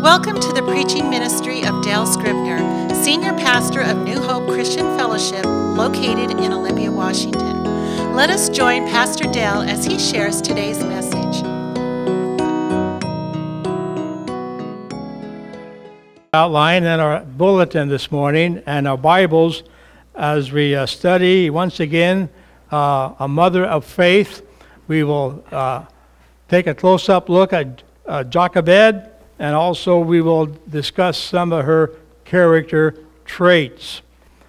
Welcome to the preaching ministry of Dale Scribner, Senior Pastor of New Hope Christian Fellowship, located in Olympia, Washington. Let us join Pastor Dale as he shares today's message. Outline in our bulletin this morning and our Bibles as we study once again a mother of faith. We will take a close-up look at Jochebed, and also we will discuss some of her character traits.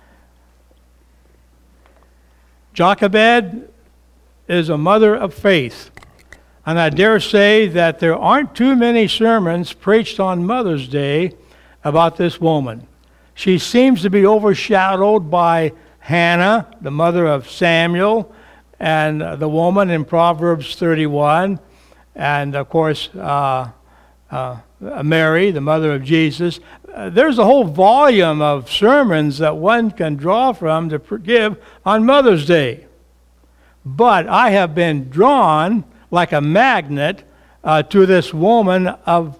Jochebed is a mother of faith, and I dare say that there aren't too many sermons preached on Mother's Day about this woman. She seems to be overshadowed by Hannah, the mother of Samuel, and the woman in Proverbs 31, and of course Mary, the mother of Jesus. There's a whole volume of sermons that one can draw from to give on Mother's Day. But I have been drawn like a magnet to this woman of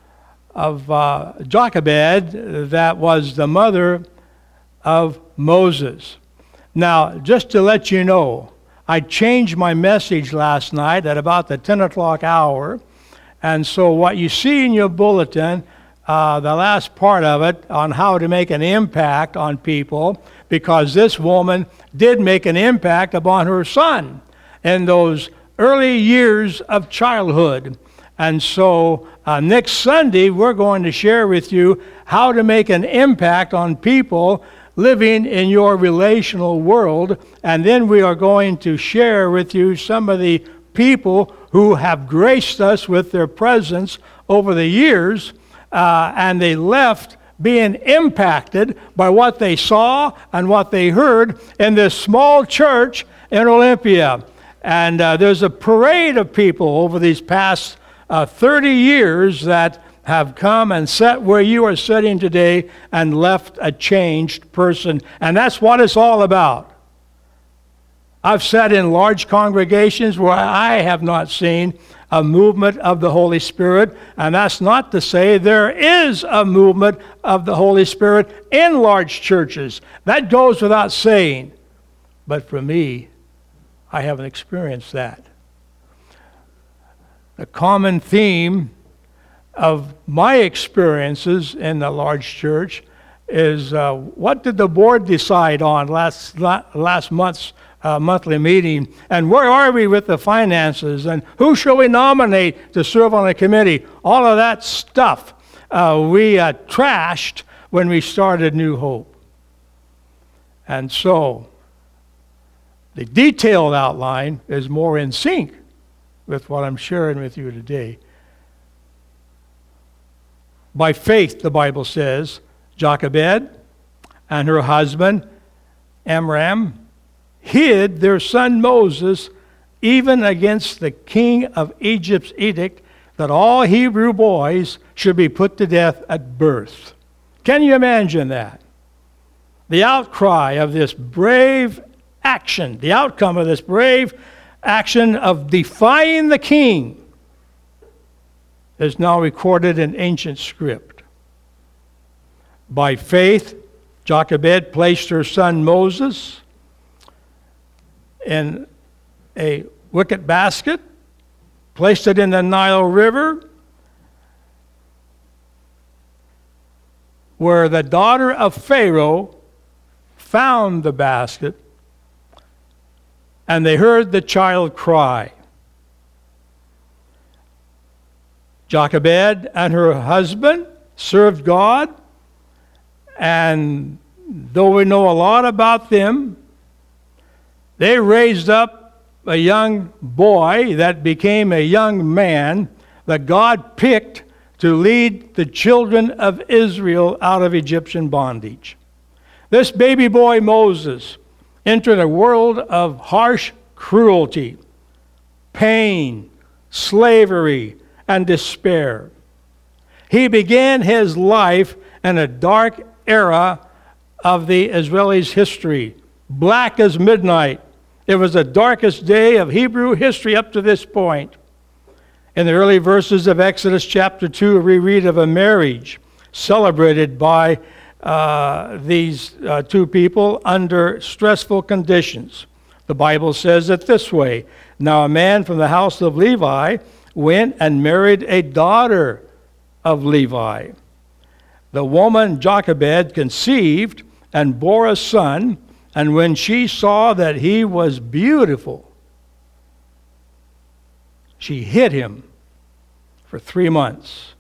Jochebed that was the mother of Moses. Now, just to let you know, I changed my message last night at about the 10 o'clock hour. And so what you see in your bulletin, the last part of it, on how to make an impact on people, because this woman did make an impact upon her son in those early years of childhood. And so next Sunday, we're going to share with you how to make an impact on people living in your relational world. And then we are going to share with you some of the people who have graced us with their presence over the years, and they left being impacted by what they saw and what they heard in this small church in Olympia. And there's a parade of people over these past 30 years that have come and sat where you are sitting today and left a changed person. And that's what it's all about. I've sat in large congregations where I have not seen a movement of the Holy Spirit, and that's not to say there is a movement of the Holy Spirit in large churches. That goes without saying. But for me, I haven't experienced that. The common theme of my experiences in the large church is what did the board decide on last month's monthly meeting, and where are we with the finances, and who shall we nominate to serve on a committee? All of that stuff we trashed when we started New Hope. And so the detailed outline is more in sync with what I'm sharing with you today. By faith, the Bible says, Jochebed and her husband Amram hid their son Moses even against the king of Egypt's edict that all Hebrew boys should be put to death at birth. Can you imagine that? The outcry of this brave action, the outcome of this brave action of defying the king is now recorded in ancient script. By faith, Jochebed placed her son Moses in a wicket basket, placed it in the Nile River, where the daughter of Pharaoh found the basket, and they heard the child cry. Jochebed and her husband served God, and though we know a lot about them, they raised up a young boy that became a young man that God picked to lead the children of Israel out of Egyptian bondage. This baby boy Moses entered a world of harsh cruelty, pain, slavery, and despair. He began his life in a dark era of the Israelis' history, black as midnight. It was the darkest day of Hebrew history up to this point. In the early verses of Exodus chapter 2, we read of a marriage celebrated by these two people under stressful conditions. The Bible says it this way: "Now a man from the house of Levi went and married a daughter of Levi. The woman Jochebed conceived and bore a son, and when she saw that he was beautiful, she hid him for 3 months."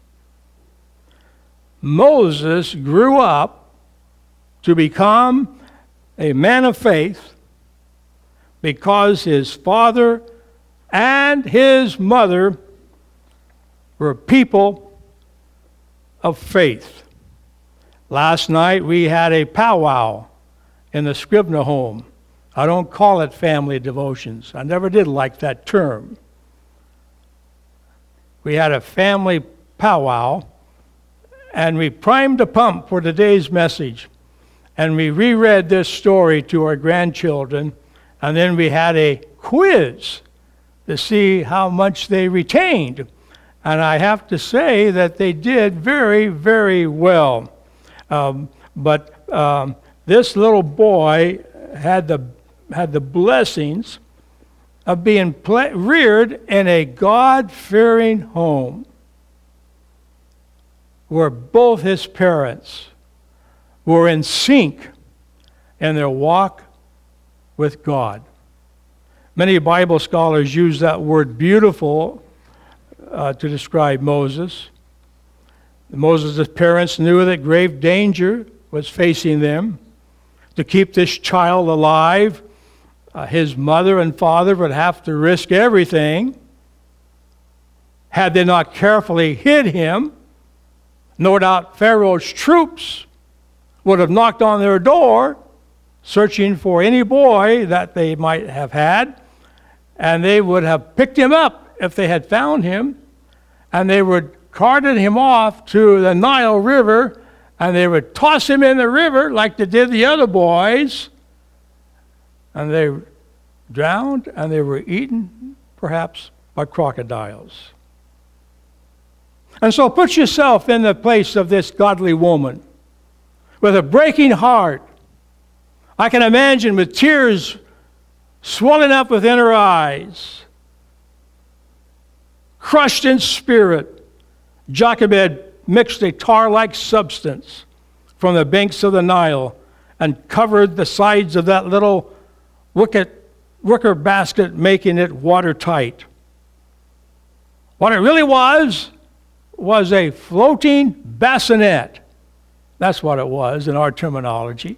Moses grew up to become a man of faith because his father and his mother were people of faith. Last night we had a powwow in the Scribner home. I don't call it family devotions. I never did like that term. We had a family powwow, and we primed the pump for today's message. And we reread this story to our grandchildren, and then we had a quiz to see how much they retained. And I have to say that they did very, very well. But this little boy had the blessings of being reared in a God-fearing home where both his parents were in sync in their walk with God. Many Bible scholars use that word beautiful to describe Moses. Moses' parents knew that grave danger was facing them. To keep this child alive, his mother and father would have to risk everything. Had they not carefully hid him, no doubt Pharaoh's troops would have knocked on their door, searching for any boy that they might have had, and they would have picked him up if they had found him, and they would carted him off to the Nile River, and they would toss him in the river like they did the other boys, and they drowned, and they were eaten, perhaps, by crocodiles. And so put yourself in the place of this godly woman with a breaking heart. I can imagine with tears swelling up within her eyes, crushed in spirit, Jochebed mixed a tar-like substance from the banks of the Nile and covered the sides of that little wicker basket, making it watertight. What it really was a floating bassinet. That's what it was in our terminology.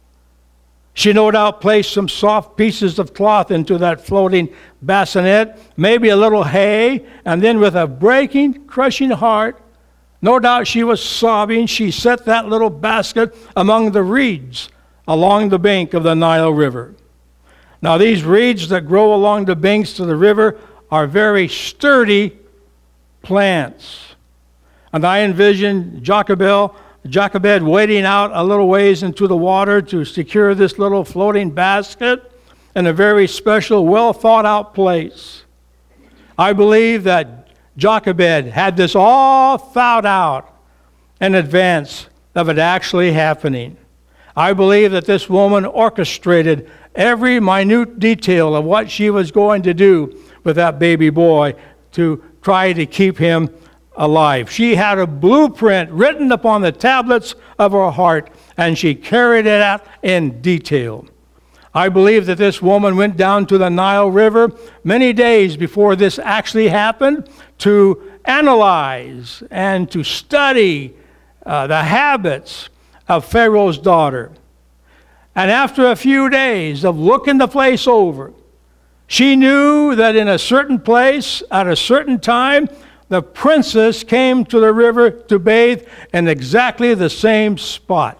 She no doubt placed some soft pieces of cloth into that floating bassinet, maybe a little hay, and then with a breaking, crushing heart, no doubt she was sobbing, she set that little basket among the reeds along the bank of the Nile River. Now these reeds that grow along the banks of the river are very sturdy plants. And I envision Jochebed wading out a little ways into the water to secure this little floating basket in a very special, well thought out place. I believe that Jochebed had this all thought out in advance of it actually happening. I believe that this woman orchestrated every minute detail of what she was going to do with that baby boy to try to keep him alive. She had a blueprint written upon the tablets of her heart, and she carried it out in detail. I believe that this woman went down to the Nile River many days before this actually happened to analyze and to study the habits of Pharaoh's daughter. And after a few days of looking the place over, she knew that in a certain place, at a certain time, the princess came to the river to bathe in exactly the same spot.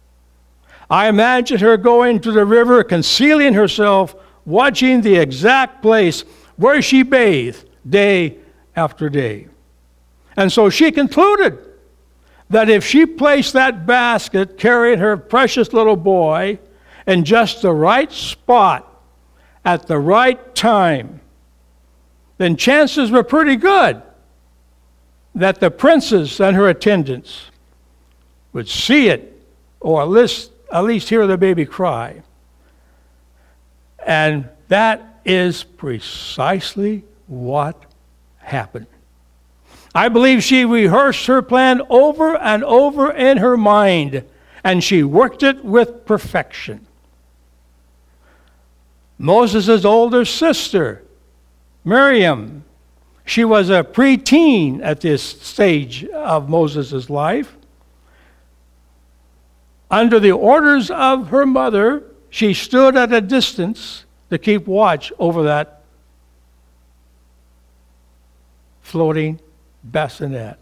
I imagined her going to the river, concealing herself, watching the exact place where she bathed day after day. And so she concluded that if she placed that basket carrying her precious little boy in just the right spot at the right time, then chances were pretty good that the princess and her attendants would see it, or at least hear the baby cry. And that is precisely what happened. I believe she rehearsed her plan over and over in her mind, and she worked it with perfection. Moses' older sister, Miriam, she was a preteen at this stage of Moses' life. Under the orders of her mother, she stood at a distance to keep watch over that floating bassinet.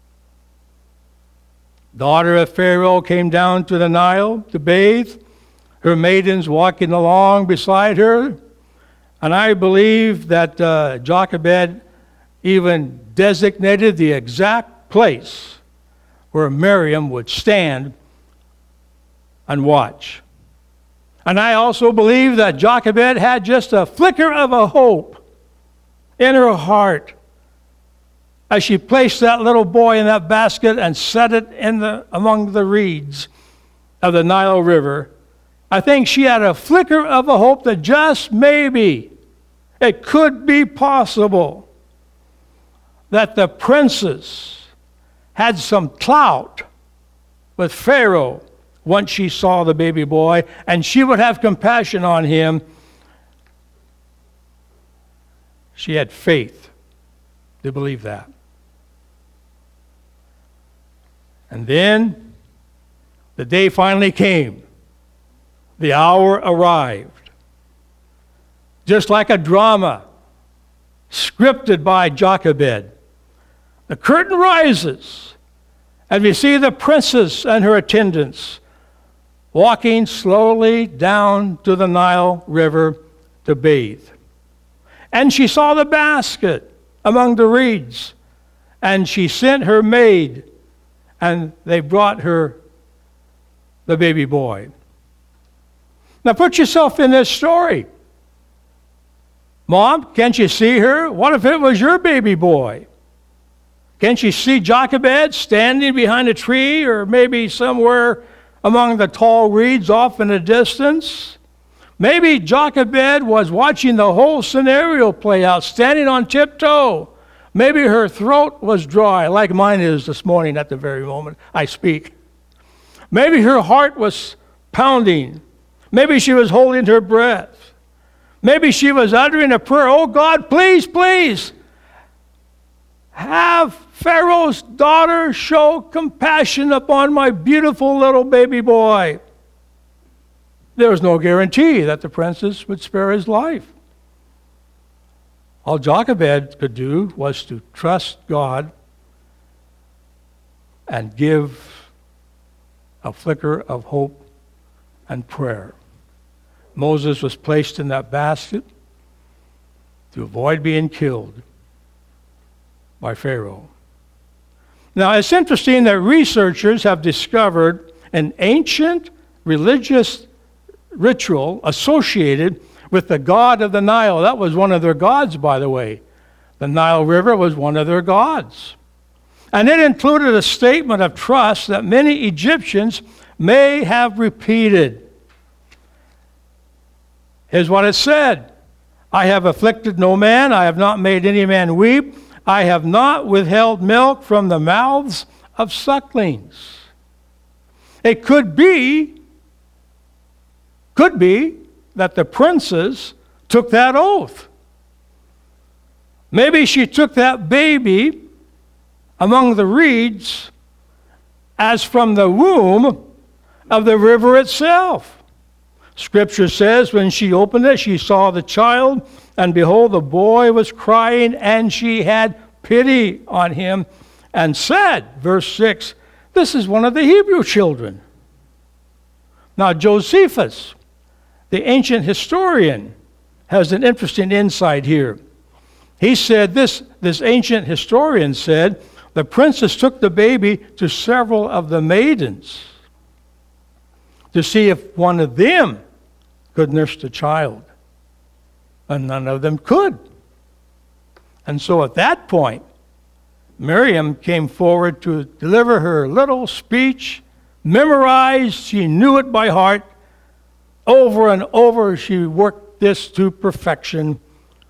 Daughter of Pharaoh came down to the Nile to bathe, her maidens walking along beside her. And I believe that Jochebed even designated the exact place where Miriam would stand and watch. And I also believe that Jochebed had just a flicker of a hope in her heart as she placed that little boy in that basket and set it among the reeds of the Nile River. I think she had a flicker of a hope that just maybe it could be possible that the princess had some clout with Pharaoh once she saw the baby boy, and she would have compassion on him. She had faith to believe that. And then the day finally came. The hour arrived. Just like a drama scripted by Jochebed. The curtain rises, and we see the princess and her attendants walking slowly down to the Nile River to bathe. And she saw the basket among the reeds, and she sent her maid, and they brought her the baby boy. Now put yourself in this story. Mom, can't you see her? What if it was your baby boy? Can't you see Jochebed standing behind a tree, or maybe somewhere among the tall reeds off in the distance? Maybe Jochebed was watching the whole scenario play out, standing on tiptoe. Maybe her throat was dry, like mine is this morning at the very moment I speak. Maybe her heart was pounding. Maybe she was holding her breath. Maybe she was uttering a prayer, "Oh God, please, please, have Pharaoh's daughter show compassion upon my beautiful little baby boy." There was no guarantee that the princess would spare his life. All Jochebed could do was to trust God and give a flicker of hope and prayer. Moses was placed in that basket to avoid being killed by Pharaoh. Now, it's interesting that researchers have discovered an ancient religious ritual associated with the god of the Nile. That was one of their gods, by the way. The Nile River was one of their gods. And it included a statement of trust that many Egyptians may have repeated. Here's what it said: "I have afflicted no man, I have not made any man weep, I have not withheld milk from the mouths of sucklings." It could be that the princess took that oath. Maybe she took that baby among the reeds as from the womb of the river itself. Scripture says when she opened it, she saw the child, and behold, the boy was crying, and she had pity on him and said, verse 6, "This is one of the Hebrew children." Now, Josephus, the ancient historian, has an interesting insight here. He said, this ancient historian said, the princess took the baby to several of the maidens to see if one of them could nurse the child. And none of them could. And so at that point, Miriam came forward to deliver her little speech, memorized, she knew it by heart. Over and over, she worked this to perfection.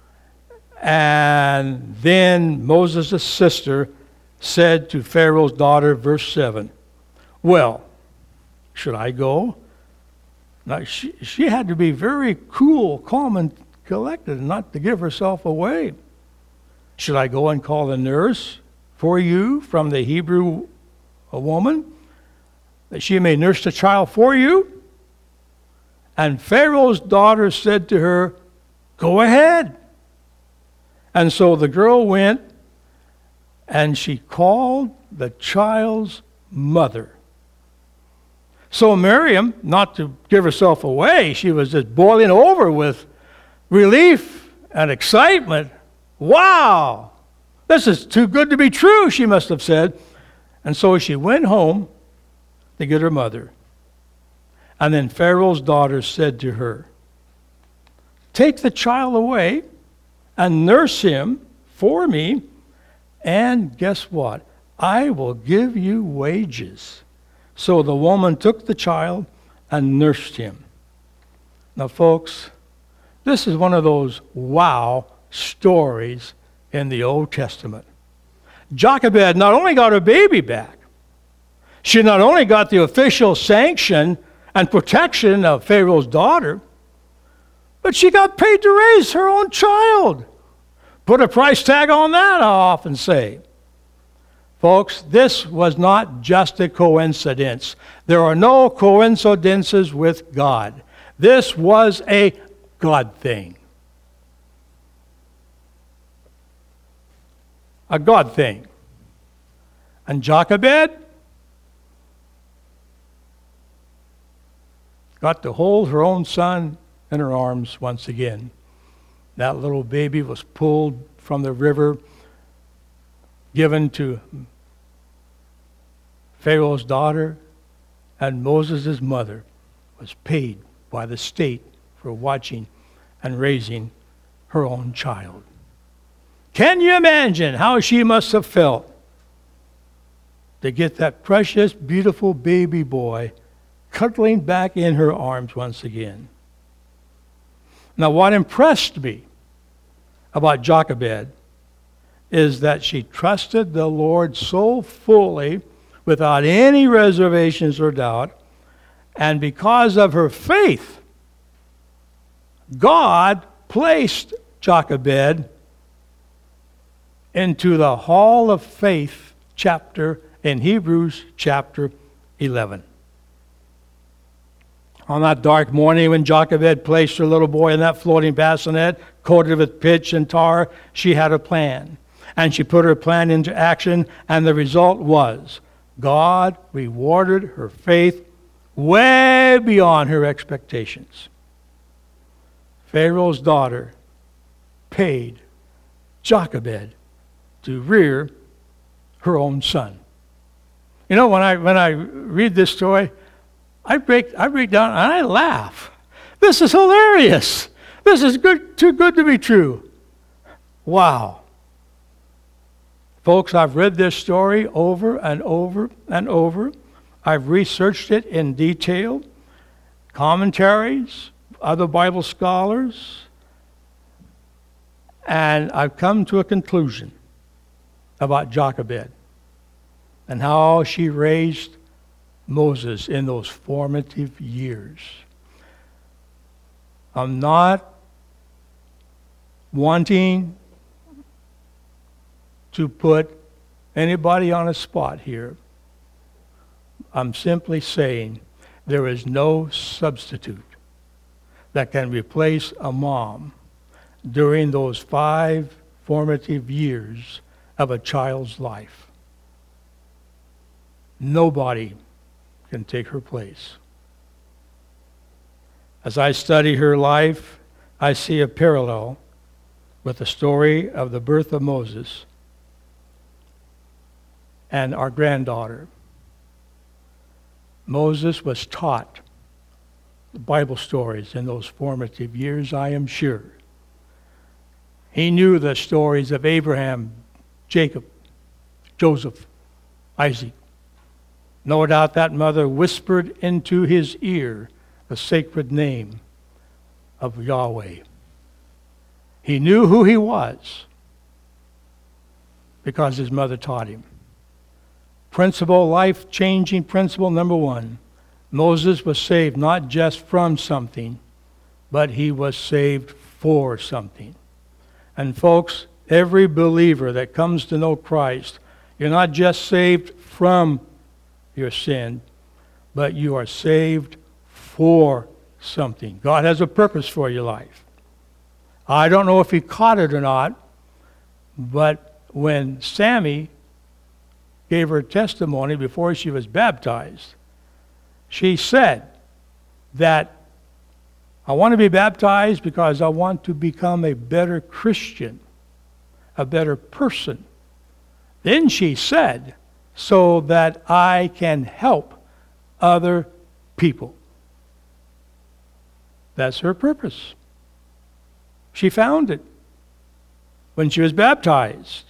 And then Moses' sister said to Pharaoh's daughter, verse 7, well, should I go? Now, she had to be very cool, calm, and collected, and not to give herself away. Should I go and call a nurse for you from the Hebrew woman, that she may nurse the child for you? And Pharaoh's daughter said to her, go ahead. And so the girl went, and she called the child's mother. So Miriam, not to give herself away, she was just boiling over with relief and excitement. Wow, this is too good to be true, she must have said. And so she went home to get her mother. And then Pharaoh's daughter said to her, take the child away and nurse him for me, and guess what? I will give you wages. So the woman took the child and nursed him. Now, folks, this is one of those wow stories in the Old Testament. Jochebed not only got her baby back, she not only got the official sanction and protection of Pharaoh's daughter, but she got paid to raise her own child. Put a price tag on that, I often say. Folks, this was not just a coincidence. There are no coincidences with God. This was a God thing. A God thing. And Jochebed got to hold her own son in her arms once again. That little baby was pulled from the river, given to Pharaoh's daughter, and Moses' mother was paid by the state for watching and raising her own child. Can you imagine how she must have felt to get that precious, beautiful baby boy cuddling back in her arms once again? Now, what impressed me about Jochebed is that she trusted the Lord so fully, without any reservations or doubt, and because of her faith, God placed Jochebed into the Hall of Faith chapter in Hebrews chapter 11. On that dark morning when Jochebed placed her little boy in that floating bassinet, coated with pitch and tar, she had a plan. And she put her plan into action, and the result was God rewarded her faith way beyond her expectations. Pharaoh's daughter paid Jochebed to rear her own son. You know, when I read this story, I break down and I laugh. This is hilarious. This is too good to be true. Wow. Folks, I've read this story over and over and over. I've researched it in detail. Commentaries, other Bible scholars. And I've come to a conclusion about Jochebed and how she raised Moses in those formative years. I'm not wanting to put anybody on a spot here. I'm simply saying there is no substitute that can replace a mom during those 5 formative years of a child's life. Nobody can take her place. As I study her life, I see a parallel with the story of the birth of Moses and our granddaughter. Moses was taught the Bible stories in those formative years, I am sure. He knew the stories of Abraham, Jacob, Joseph, Isaac. No doubt that mother whispered into his ear the sacred name of Yahweh. He knew who he was because his mother taught him. Life-changing principle number 1. Moses was saved not just from something, but he was saved for something. And folks, every believer that comes to know Christ, you're not just saved from your sin, but you are saved for something. God has a purpose for your life. I don't know if he caught it or not, but when Sammy gave her testimony before she was baptized, she said that I want to be baptized because I want to become a better Christian, a better person. Then she said, so that I can help other people. That's her purpose. She found it when she was baptized.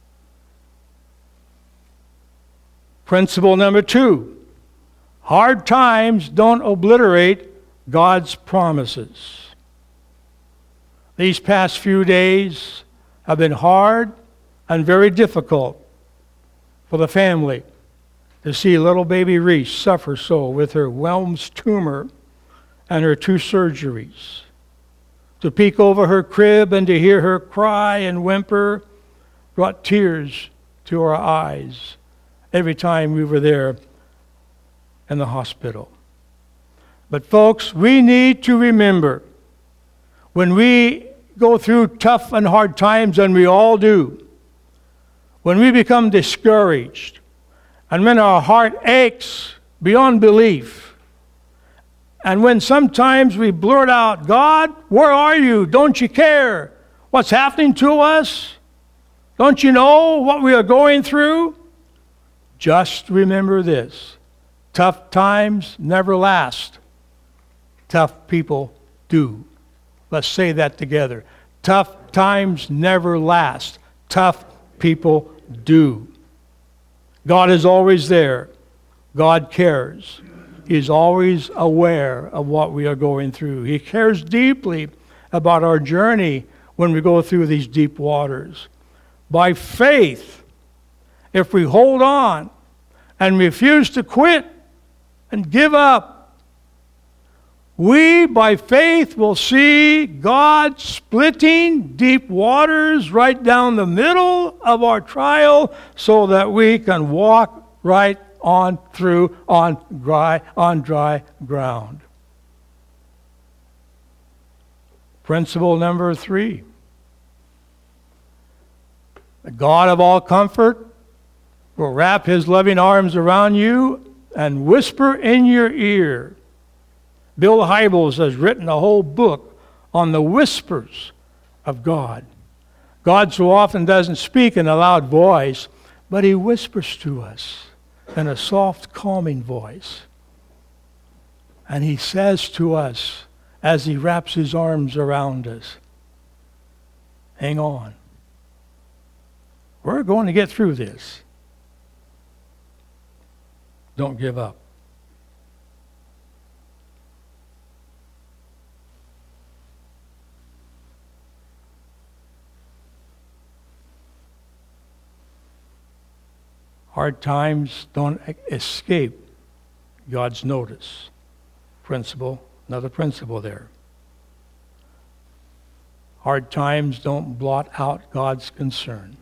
Principle number 2. Hard times don't obliterate God's promises. These past few days have been hard and very difficult for the family to see little baby Reese suffer so with her Wilms tumor and her 2 surgeries. To peek over her crib and to hear her cry and whimper brought tears to our eyes every time we were there in the hospital. But folks, we need to remember when we go through tough and hard times, and we all do, when we become discouraged, and when our heart aches beyond belief, and when sometimes we blurt out, God, where are you? Don't you care what's happening to us? Don't you know what we are going through? Just remember this. Tough times never last. Tough people do. Let's say that together. Tough times never last. Tough people do. God is always there. God cares. He's always aware of what we are going through. He cares deeply about our journey when we go through these deep waters. By faith, if we hold on and refuse to quit and give up, we, by faith, will see God splitting deep waters right down the middle of our trial so that we can walk right on through on dry ground. Principle number 3. The God of all comfort will wrap his loving arms around you and whisper in your ear. Bill Hybels has written a whole book on the whispers of God. God so often doesn't speak in a loud voice, but he whispers to us in a soft, calming voice. And he says to us as he wraps his arms around us, hang on. We're going to get through this. Don't give up. Hard times don't escape God's notice. Principle, another principle there. Hard times don't blot out God's concern.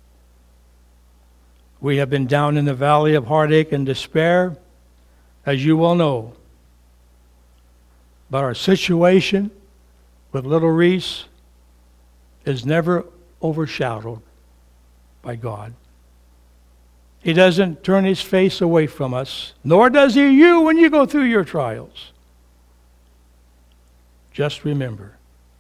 We have been down in the valley of heartache and despair, as you well know. But our situation with little Reese is never overshadowed by God. He doesn't turn his face away from us, nor does he you when you go through your trials. Just remember,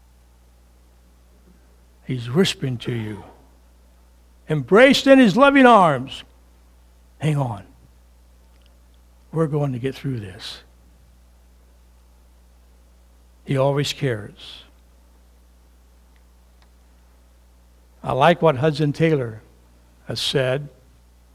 he's whispering to you, embraced in his loving arms. Hang on. We're going to get through this. He always cares. I like what Hudson Taylor has said.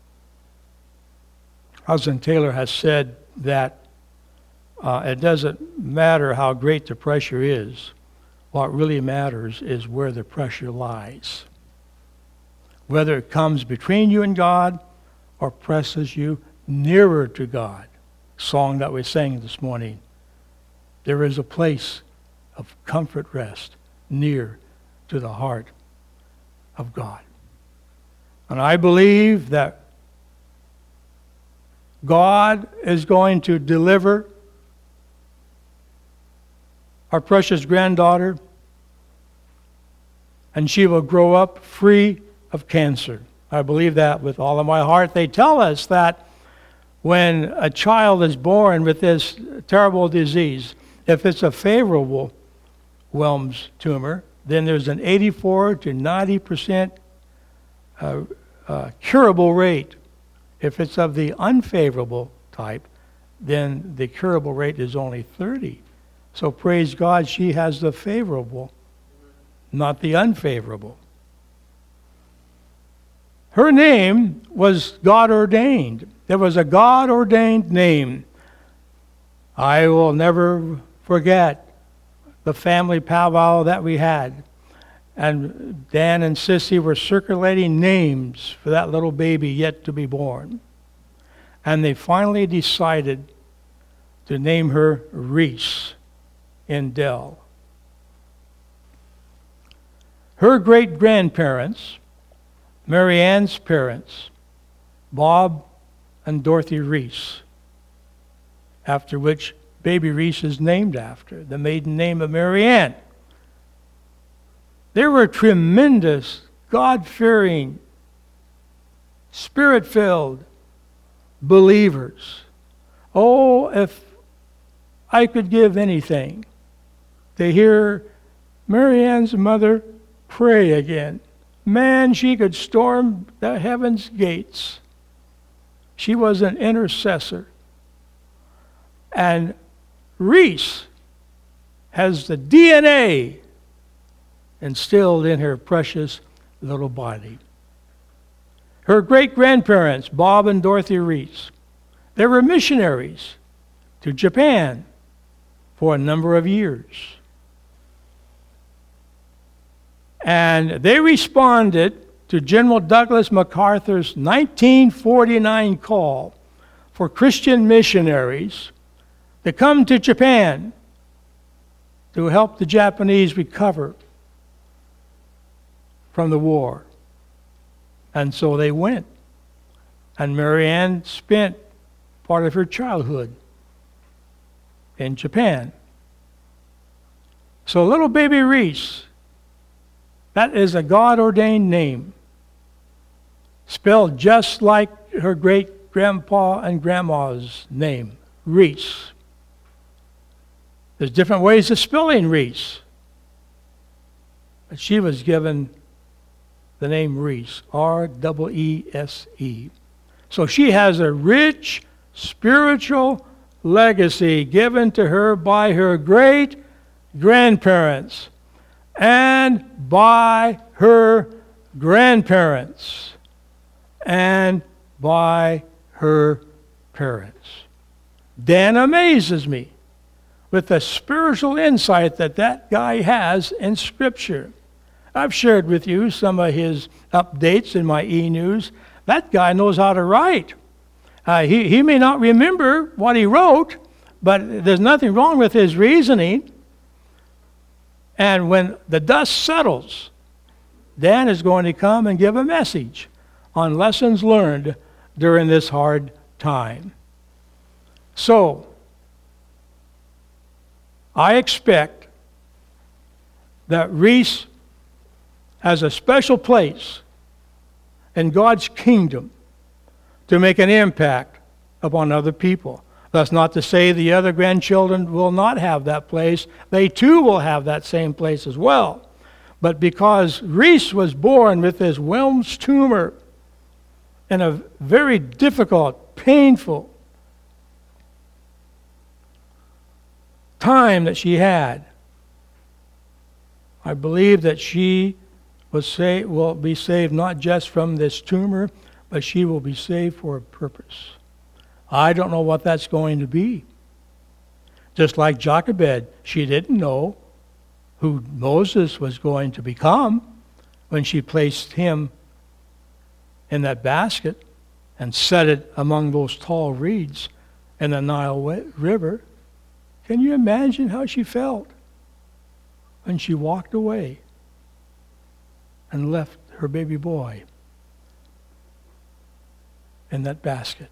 Hudson Taylor has said that it doesn't matter how great the pressure is. What really matters is where the pressure lies. Whether it comes between you and God or presses you nearer to God. Song that we sang this morning. There is a place of comfort, rest, near to the heart of God. And I believe that God is going to deliver our precious granddaughter, and she will grow up free of cancer. I believe that with all of my heart. They tell us that when a child is born with this terrible disease, if it's a favorable Wilms tumor, then there's an 84 to 90% curable rate. If it's of the unfavorable type, then the curable rate is only 30. So praise God, she has the favorable, not the unfavorable. Her name was God-ordained. There was a God-ordained name. I will never forget the family powwow that we had. And Dan and Sissy were circulating names for that little baby yet to be born. And they finally decided to name her Reese in Dell. Her great-grandparents, Mary Ann's parents, Bob and Dorothy Reese, after which baby Reese is named after, the maiden name of Mary Ann. They were tremendous, God-fearing, Spirit-filled believers. Oh, if I could give anything to hear Mary Ann's mother pray again. Man, she could storm the heaven's gates. She was an intercessor. And Reese has the DNA instilled in her precious little body. Her great-grandparents, Bob and Dorothy Reese, they were missionaries to Japan for a number of years. And they responded to General Douglas MacArthur's 1949 call for Christian missionaries to come to Japan to help the Japanese recover from the war. And so they went. And Mary Ann spent part of her childhood in Japan. So little baby Reese, that is a God-ordained name, spelled just like her great-grandpa and grandma's name, Reese. There's different ways of spelling Reese, but she was given the name Reese, R-E-E-S-E. So she has a rich spiritual legacy given to her by her great-grandparents and by her grandparents and by her parents. Dan amazes me with the spiritual insight that guy has in Scripture. I've shared with you some of his updates in my e-news. That guy knows how to write. He may not remember what he wrote, but there's nothing wrong with his reasoning. And when the dust settles, Dan is going to come and give a message on lessons learned during this hard time. So, I expect that Reese has a special place in God's kingdom to make an impact upon other people. That's not to say the other grandchildren will not have that place. They too will have that same place as well. But because Reese was born with this Wilms tumor in a very difficult, painful time that she had, I believe that she will be saved not just from this tumor, but she will be saved for a purpose. I don't know what that's going to be. Just like Jochebed, she didn't know who Moses was going to become when she placed him in that basket and set it among those tall reeds in the Nile River. Can you imagine how she felt when she walked away and left her baby boy in that basket?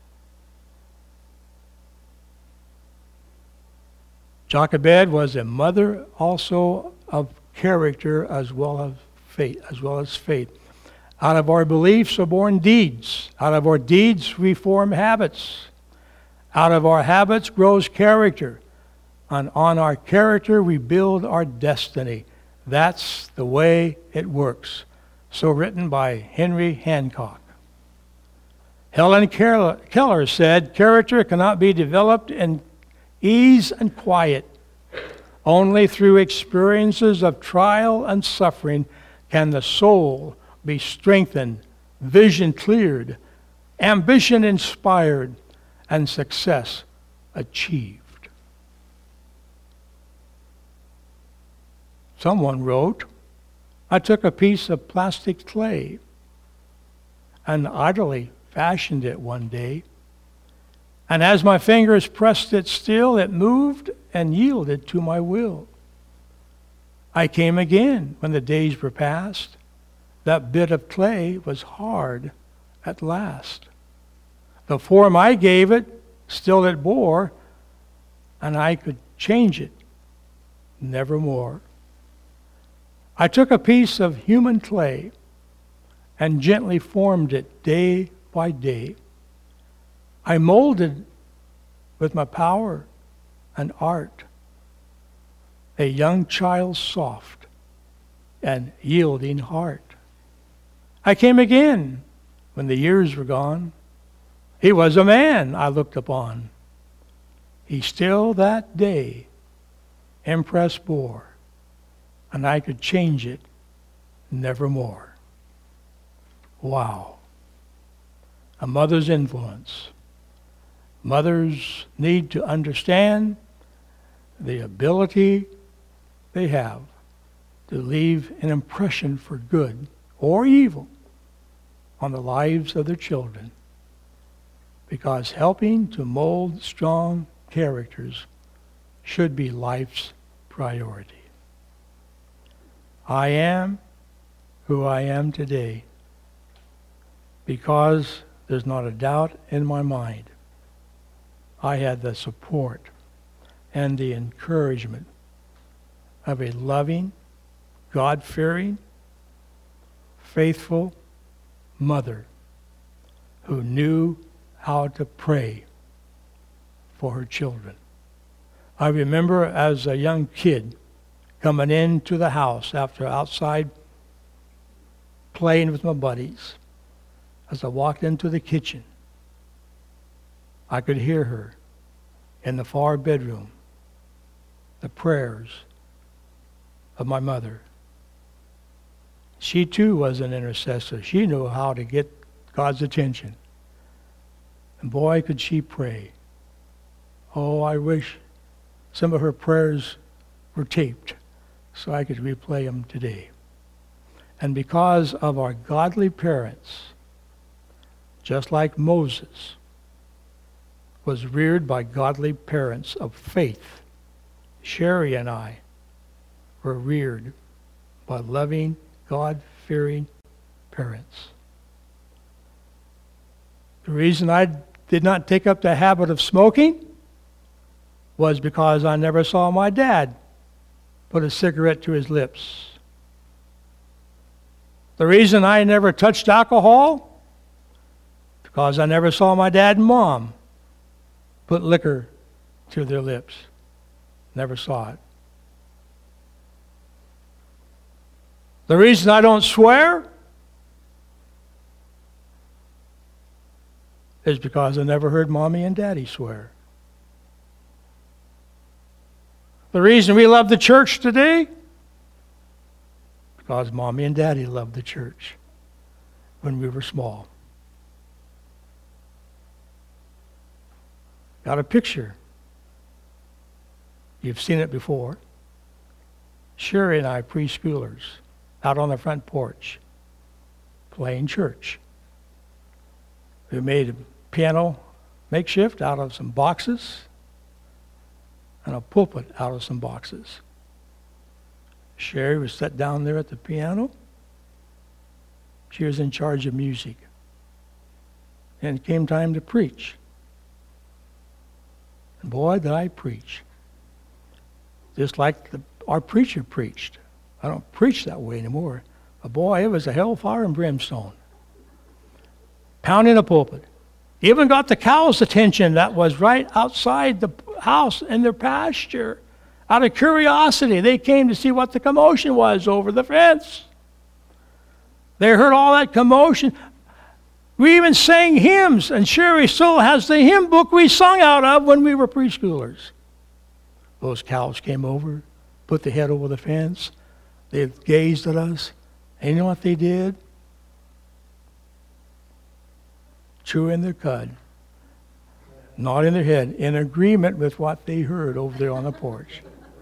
Jochebed was a mother also of character as well as faith. Out of our beliefs are born deeds. Out of our deeds we form habits. Out of our habits grows character. And on our character we build our destiny. That's the way it works. So written by Henry Hancock. Helen Keller said, character cannot be developed in ease and quiet. Only through experiences of trial and suffering can the soul be strengthened, vision cleared, ambition inspired, and success achieved. Someone wrote, I took a piece of plastic clay and idly fashioned it one day. And as my fingers pressed it still, it moved and yielded to my will. I came again when the days were past. That bit of clay was hard at last. The form I gave it, still it bore, and I could change it nevermore. I took a piece of human clay and gently formed it day by day. I molded with my power and art a young child's soft and yielding heart. I came again when the years were gone. He was a man I looked upon. He still that day impress bore, and I could change it nevermore. Wow. A mother's influence. Mothers need to understand the ability they have to leave an impression for good or evil on the lives of their children, because helping to mold strong characters should be life's priority. I am who I am today because there's not a doubt in my mind I had the support and the encouragement of a loving, God-fearing, faithful mother who knew how to pray for her children. I remember as a young kid coming into the house after outside playing with my buddies. As I walked into the kitchen, I could hear her in the far bedroom, the prayers of my mother. She too was an intercessor. She knew how to get God's attention. And boy, could she pray. Oh, I wish some of her prayers were taped so I could replay them today. And because of our godly parents, just like Moses was reared by godly parents of faith, Sherry and I were reared by loving, God-fearing parents. The reason I did not take up the habit of smoking was because I never saw my dad put a cigarette to his lips. The reason I never touched alcohol, because I never saw my dad and mom put liquor to their lips. Never saw it. The reason I don't swear is because I never heard Mommy and Daddy swear. The reason we love the church today, because Mommy and Daddy loved the church when we were small. got a picture. You've seen it before. Sherry and I, preschoolers, out on the front porch, playing church. We made a piano makeshift out of some boxes and a pulpit out of some boxes. Sherry was set down there at the piano. She was in charge of music. And it came time to preach. And boy, did I preach. Just like our preacher preached. I don't preach that way anymore. But boy, it was a hellfire and brimstone. Pounding a pulpit. Even got the cows' attention that was right outside the house in their pasture. Out of curiosity, they came to see what the commotion was over the fence. They heard all that commotion. We even sang hymns, and Sherry still has the hymn book we sung out of when we were preschoolers. Those cows came over, put the head over the fence. They gazed at us. And you know what they did? Chewing their cud, nodding their head in agreement with what they heard over there on the porch.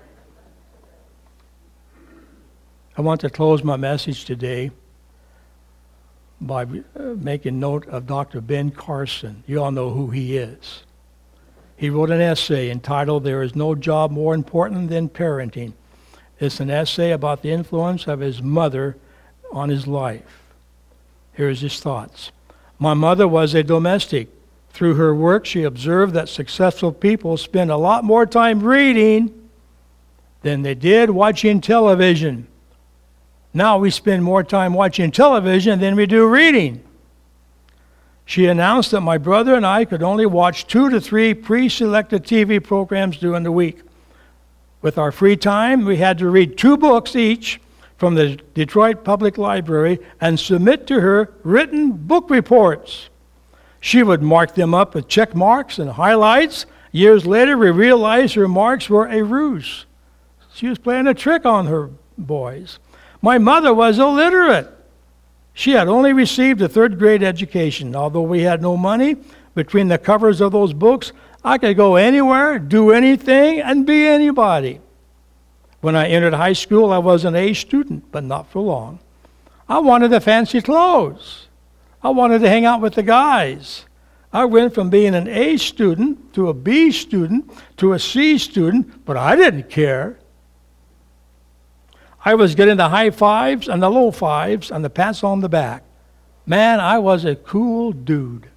I want to close my message today by making note of Dr. Ben Carson. You all know who he is. He wrote an essay entitled, "There is No Job More Important Than Parenting." It's an essay about the influence of his mother on his life. Here's his thoughts. My mother was a domestic. Through her work, she observed that successful people spend a lot more time reading than they did watching television. Now we spend more time watching television than we do reading. She announced that my brother and I could only watch 2 to 3 pre-selected TV programs during the week. With our free time, we had to read 2 books each from the Detroit Public Library and submit to her written book reports. She would mark them up with check marks and highlights. Years later, we realized her marks were a ruse. She was playing a trick on her boys. My mother was illiterate. She had only received a 3rd grade education. Although we had no money, between the covers of those books, I could go anywhere, do anything, and be anybody. When I entered high school, I was an A student, but not for long. I wanted the fancy clothes. I wanted to hang out with the guys. I went from being an A student to a B student to a C student, but I didn't care. I was getting the high fives and the low fives and the pats on the back. Man, I was a cool dude.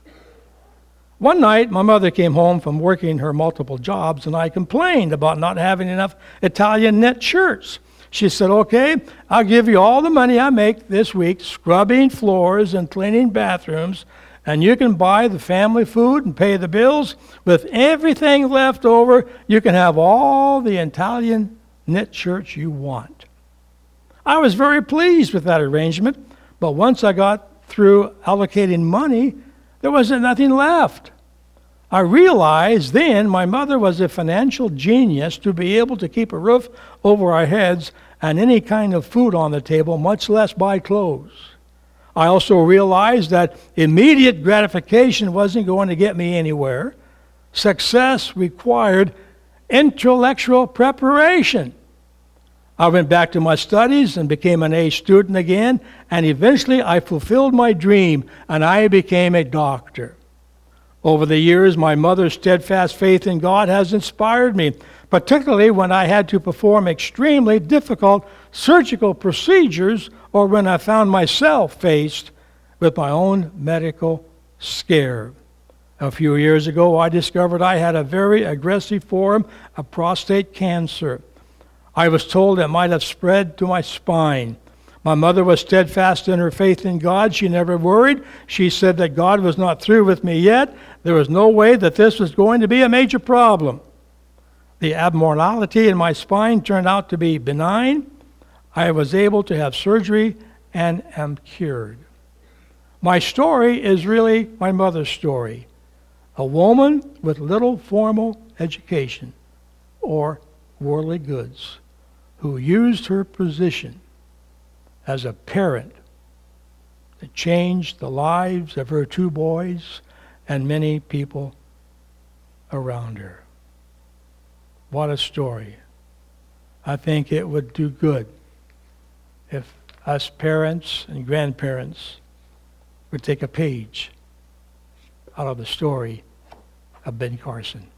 One night, my mother came home from working her multiple jobs, and I complained about not having enough Italian knit shirts. She said, "Okay, I'll give you all the money I make this week scrubbing floors and cleaning bathrooms, and you can buy the family food and pay the bills. With everything left over, you can have all the Italian knit shirts you want." I was very pleased with that arrangement, but once I got through allocating money, there wasn't nothing left. I realized then my mother was a financial genius to be able to keep a roof over our heads and any kind of food on the table, much less buy clothes. I also realized that immediate gratification wasn't going to get me anywhere. Success required intellectual preparation. I went back to my studies and became an A student again, and eventually I fulfilled my dream, and I became a doctor. Over the years, my mother's steadfast faith in God has inspired me, particularly when I had to perform extremely difficult surgical procedures or when I found myself faced with my own medical scare. A few years ago, I discovered I had a very aggressive form of prostate cancer. I was told it might have spread to my spine. My mother was steadfast in her faith in God. She never worried. She said that God was not through with me yet. There was no way that this was going to be a major problem. The abnormality in my spine turned out to be benign. I was able to have surgery and am cured. My story is really my mother's story. A woman with little formal education or worldly goods who used her position as a parent to change the lives of her 2 boys and many people around her. What a story. I think it would do good if us parents and grandparents would take a page out of the story of Ben Carson.